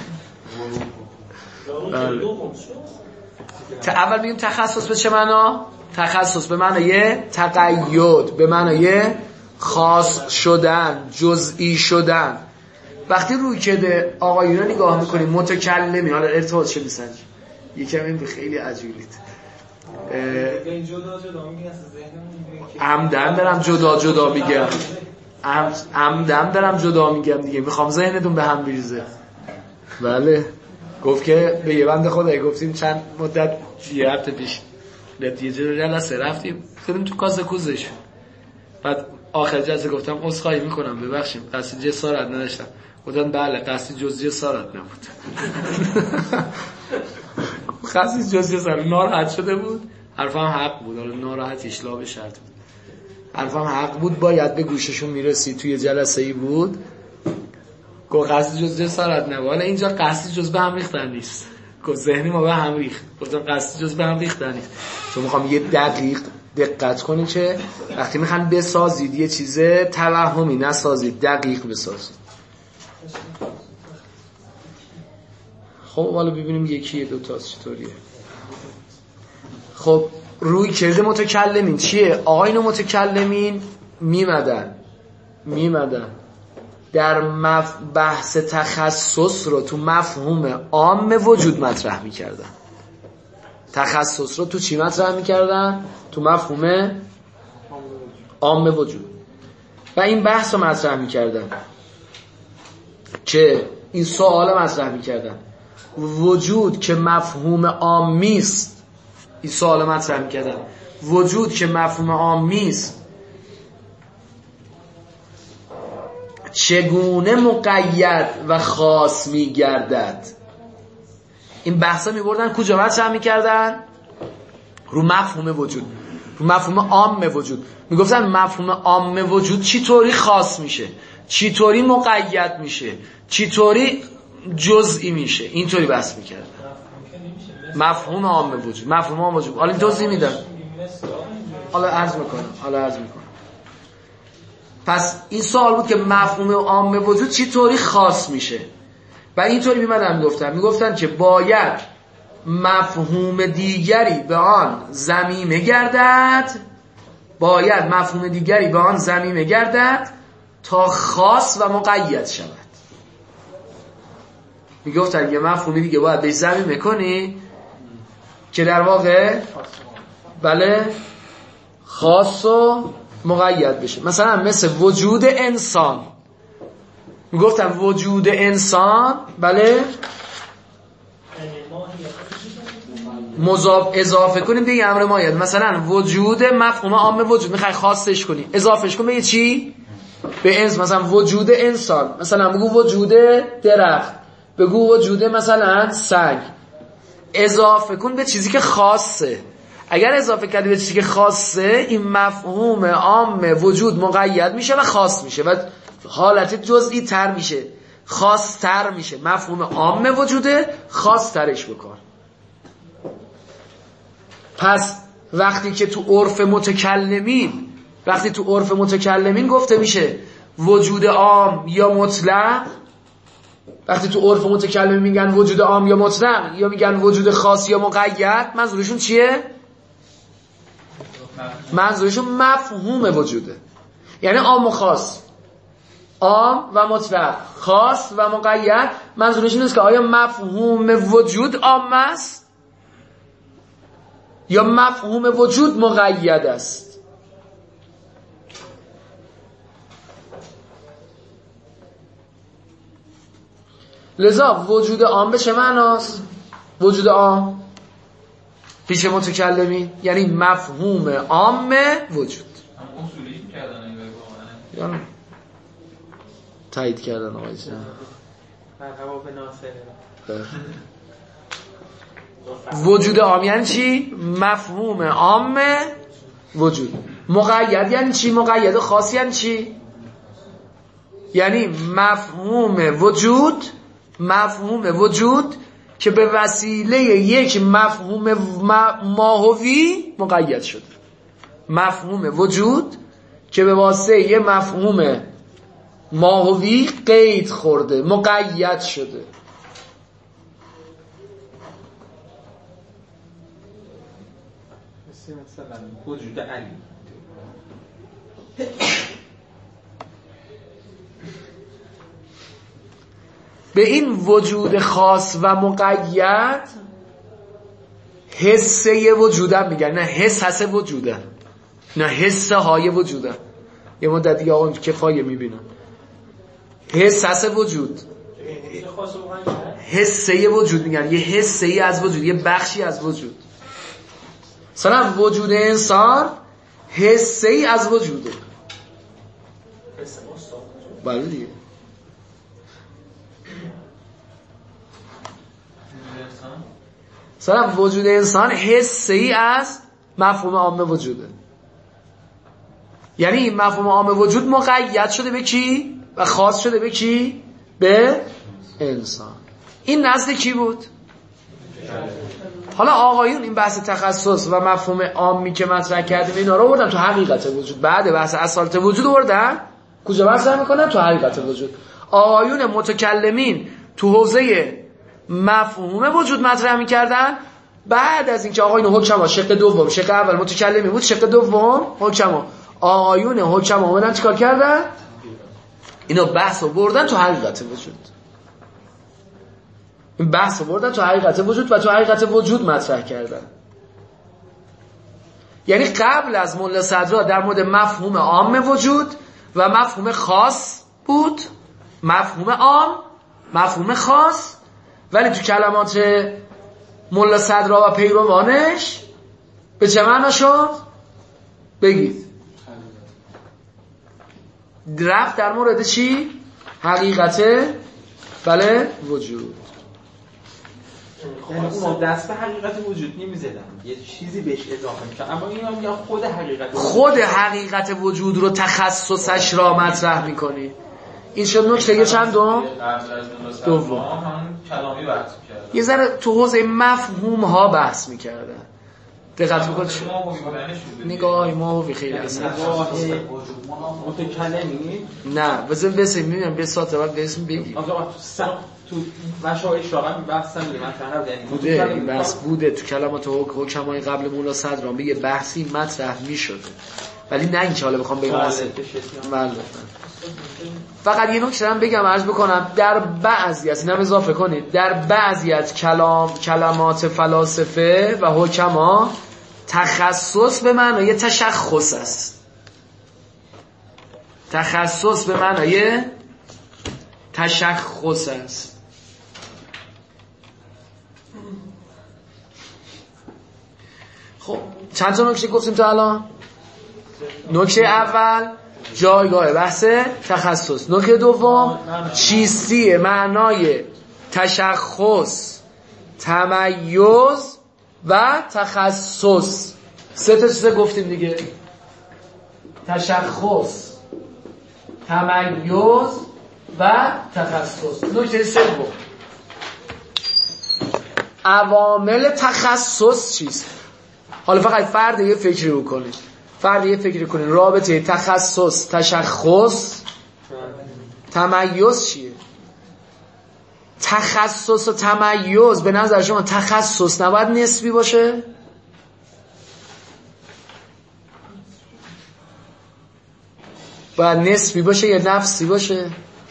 اول بگیم تخصص به چه معنا؟ تخصص به معنای تقید، به معنای خاص شدن، جزئی شدن. وقتی روی کده آقایون رو نگاه میکنیم متکلمی، حالا ارتباط چه میسنج یکم این خیلی عجولید عمدن دارم جدا میگم، عمدن دارم جدا میگم دیگه، میخوام ذهنتون به هم بریزه. بله گفت که به یه بنده خدایی گفتیم چند مدت یه هفته پیش نتیجه جلسه رفتیم خودیم تو کاسه کوزش، بعد آخر جلسه گفتم عذرخواهی میکنم ببخشیم قصد جسارت نداشتم. گفتن بله قصد جز جسارت نبود. قصد جز جسارت ناراحت شده بود، حرفم حق بود، حالا ناراحتیش لا به شرط بود، حرفم حق بود، باید به گوششون میرسید. توی جلسه ای بود گفت قصد جز جسارت نبود. حالا اینجا قصد جز به هم ریختن نیست، گفت ذهنی ما به هم ریخت. گفتم قصد جز به هم ریختن نیست، چون میخوام یه دقیق دقت کنید که وقتی میخوان بسازید یه چیز توهمی نسازید، دقیق بسازید. خب حالا ببینیم یکی دو تا چطوریه. خب روی کرده متکلمین چیه؟ آقایون متکلمین میمدن در بحث تخصص رو تو مفهوم عام وجود مطرح میکردن. تخصص رو تو چی مطرح میکردن؟ تو مفهوم عام وجود. و این بحث رو مطرح میکردن که این سوال مطرح میکردن وجود که مفهوم عامی است. این سوال مطرح میکردن وجود که مفهوم عامی است چگونه مقید و خاص میگردد. این بحثا میبردن کجا مطرح میکردن؟ رو مفهوم وجود، رو مفهوم عام وجود. میگفتن مفهوم عام وجود چی طوری خاص میشه، چی طوری مقید میشه، چی طوری جزئی میشه. اینطوری بحث میکردن مفهوم عام وجود، مفهوم عام وجود. حالا این توضیح میدم، حالا عرض میکنم. پس این سوال بود که مفهوم عام وجود چی طوری خاص میشه. و اینطوری میگفتن که باید مفهوم دیگری به آن ضمیمه گردد، تا خاص و مقید شود. میگفتن یه مفهوم دیگه باید بهش ضمیمه کنی که در واقع بله خاص و مقید بشه. مثلا مثل وجود انسان، میگفتن وجود انسان بله مضاف اضافه کنیم به امر مایه. مثلا وجود مفهوم عام وجود میخوای خاصش کنی، اضافهش کن به چی؟ به مثلا وجود انسان، مثلا بگو وجود درخت، بگو وجود مثلا سگ، اضافه کن به چیزی که خاصه. اگر اضافه کردی به چیزی که خاصه، این مفهوم عام وجود مقید میشه و خاص میشه و حالت جزئی تر میشه، خاص تر میشه. مفهوم عام وجوده، خاص ترش بکن. پس وقتی که تو عرف متکلمین گفته میشه وجود عام یا مطلق، وقتی تو عرف متکلمین میگن وجود عام یا مطلق یا میگن وجود خاص یا مقید، منظورشون چیه؟ منظورشون مفهوم وجوده. یعنی عام و خاص، عام و مطلق، خاص و مقید. منظورش این است که آیا مفهوم وجود عام است یا مفهوم وجود مقید است. لذا وجود عام به چه معناست؟ وجود عام پیش متکلمین یعنی مفهوم عام وجود.
هم اصولی کردن این
یا تایید کردن آقای جان. وجود عام یعنی چی؟ مفهوم عام وجود. مقید یعنی چی؟ مقید خاص یعنی چی؟ یعنی مفهوم وجود که به وسیله یک مفهوم ماهوی مقید شده. مفهوم وجود که به واسطه یک مفهوم ماهوی قید خورده، مقید شده.
مثلا وجود علی.
به این وجود خاص و مقید حسه وجودم میگن، نه حس هست وجودم، نه حسه های وجودم. یه مدت دیگه آقا کفایه میبینم حس هست وجود، حسه وجود میگن، یه حسه ای از وجود، یه بخشی از وجود. مثلا وجود انسان حسه ای از وجوده. بله دیگه. مثلا وجود انسان حسه ای از مفهوم عام وجوده. یعنی این مفهوم عام وجود مقید شده به کی؟ و خاص شده به کی؟ به انسان. این نزد کی بود؟ حالا آقایون این بحث تخصص و مفهوم عامی که مطرح کردیم اینا رو بردن تو حقیقت وجود. بعد بحث اصالت وجود بردن کجا بحث میکنن؟ تو حقیقت وجود. آقایون متکلمین تو حوزه مفهوم وجود مطرح میکردن. بعد از اینکه آقایون حکما شق دوم، شق اول متکلمی بود، شق دوم حکما، آقایون حکما اومدن چیکار کردن؟ اینا بحث رو بردن تو حقیقت وجود. این بحث رو بردن تو حقیقت وجود و تو حقیقت وجود مطرح کردن. یعنی قبل از ملا صدرا در مورد مفهوم عام وجود و مفهوم خاص بود، مفهوم عام، مفهوم خاص، ولی تو کلمات ملا صدرا و پیروانش به چه معنا شد؟ بگید. رفت در مورد چی؟ حقیقت بله وجود.
یعنی اون دست به حقیقت وجود نمیزدن، یه چیزی بهش اضافه میشه. اما اینا میگن خود حقیقت
وجود رو تخصصش را مطرح میکنی. این شد نکته چندم؟ دوم.
کلامی بحث می‌کردن.
یه ذره تو حوزه مفهوم ها بحث می‌کردن. دقت بکنید. نگاه ماهوی خیلی اصلا.
متکلمی؟
نه، بزن میبینم به ساعت بعد اسم بگی.
تو مشایخ واقعا بحثم مطرح
بوده، این بحث بوده تو کلمات حکمای قبل مولا صدران به یه بحثی مطرح می‌شده. ولی نه اینکه حالا بخوام بگم بله. فقط یه نکته هم بگم عرض بکنم، در بعضی از اینم اضافه کنید، در بعضی از کلمات فلاسفه و حکما تخصص به معنای تشخص است. تخصص به معنای تشخص است. خب چند تا نکته گفتیم تا الان؟ نکته اول جایگاه بحث تخصص. نکته دوم چیستی معنای تشخص، تمیز و تخصص. سه تا چیز گفتیم دیگه، تشخص، تمیز و تخصص. نکته سوم عوامل تخصص چیست؟ حالا فقط فرد یه فکری بکنید، رابطه تخصص، تشخص، تمیز چیه؟ تخصص و تمیز به نظر شما تخصص نباید نسبی باشه؟ باید نسبی باشه یا نفسی باشه؟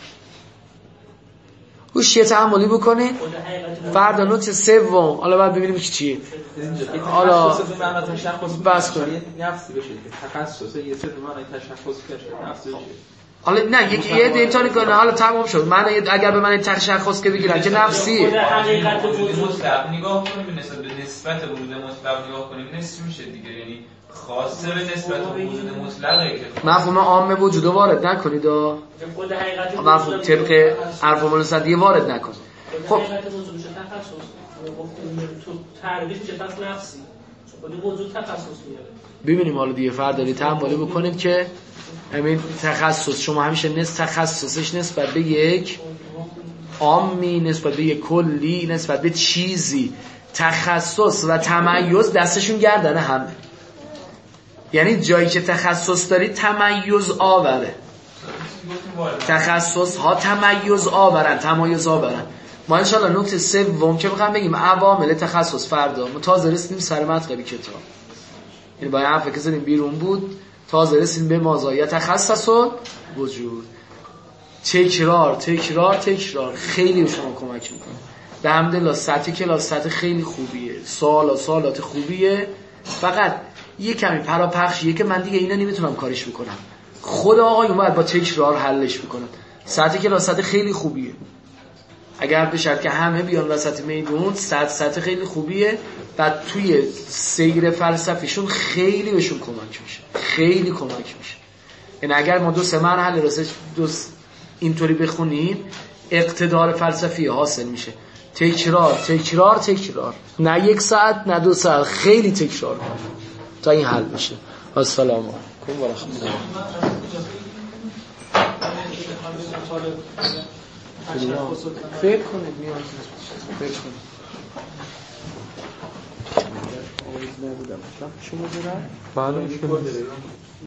هوشیه تحملی بکنید. فردا نکته سوم، حالا باید ببینیم چیه. حالا بس کنید
نفسی بشه، تخصص یه سری معنی تشخص کرده نفسی بشه.
حالا نه یه دیتا کنه. حالا تمام شد. من اگر به من تشخص که بگیرن که نفسی
حقیقت وجود مطلق نگاه کنیم به نسبت وجود مطلق نگاه کنیم نسبی میشه دیگه، یعنی خاصه به نسبت وجود مطلقه که
مفهوم عام وجود وارد نکنید.
خود حقیقت
مفهوم طبق عرف و ملوثتی وارد نکنید.
خب حقیقت وجود میشه تخصص. تو تعریفش چه پس نفسی؟ خود وجود تخصص میاره.
ببینیم حالا دیگه فردا تحملی بکنید که همین تخصص شما همیشه تخصصش نسبت به یک عامی، نسبت به یک کلی، نسبت به چیزی. تخصص و تمیز دستشون گردنه همه، یعنی جایی که تخصص داری تمیز آوره، تخصص ها تمیز آورن. ما انشاءالله نکته سوم که میخوام بگیم عوامل تخصص فردا ما تازه رسیدیم سر مطلب کتاب، یعنی با این حرفی که زدیم بیرون بود تازه رسیدیم به مزایا تخصص و وجود. تکرار خیلی به شما کمک میکنه. به حمدالله سطح کلاس سطح خیلی خوبیه، سوالات خوبیه، فقط یه کمی پراپخشیه که من دیگه اینا نمیتونم کارش بکنم. خود آقایون باید با تکرار حلش بکنن. سطح کلاس سطح خیلی خوبیه، اگر به شرط که همه بیان وسط میدون سطح خیلی خوبیه. بعد توی سیر فلسفیشون خیلی بهشون کمک میشه. یعنی اگر ما 2-3 مرحله راستش اینطوری بخونیم اقتدار فلسفی حاصل میشه. تکرار نه 1 ساعت نه 2 ساعت، خیلی تکرار کن تا این حل بشه. السلام علیکم و رحمت الله. فکر کنید شما